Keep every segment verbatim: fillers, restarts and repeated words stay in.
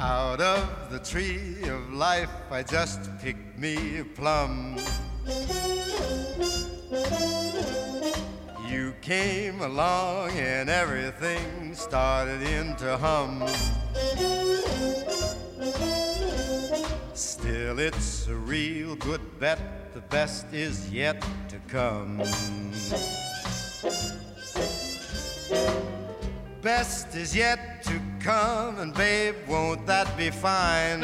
Out of the tree of life I just picked me a plum. You came along and everything started in to hum. Still it's a real good bet, the best is yet to come. Best is yet to come, and babe, won't that be fine?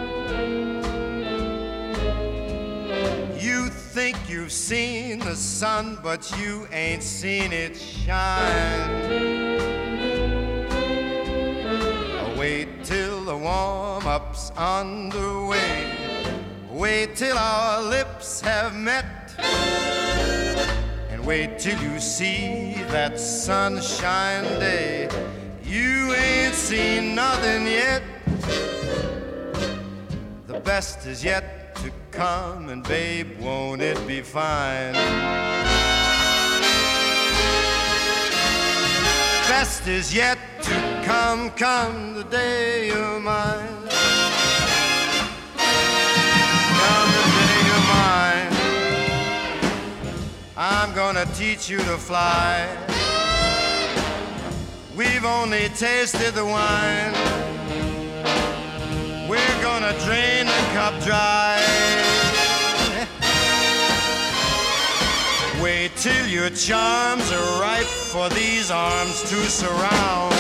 You think you've seen the sun, but you ain't seen it shine. Wait till the warm-up's underway. Wait till our lips have met. And wait till you see that sunshine day. You ain't seen nothing yet. The best is yet to come, and babe, won't it be fine? Best is yet to come, come the day you're mine. Come the day you're mine. I'm gonna teach you to fly. We've only tasted the wine. We're gonna drain the cup dry. Wait till your charms are ripe for these arms to surround.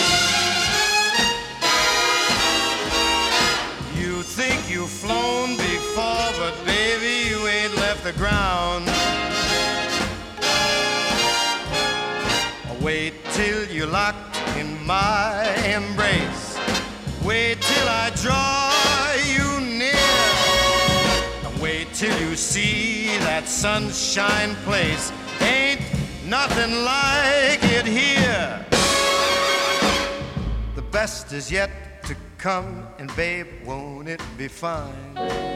You think you've flown before, but baby, you ain't left the ground. Wait till you're locked in my embrace. Wait till I draw you near. Wait till you see that sunshine place. Ain't nothing like it here. The best is yet to come, and babe, won't it be fine?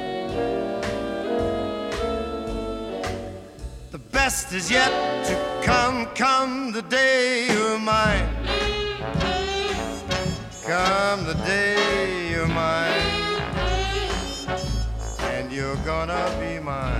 The best is yet to come, come the day you're mine. Come the day you're mine, and you're gonna be mine.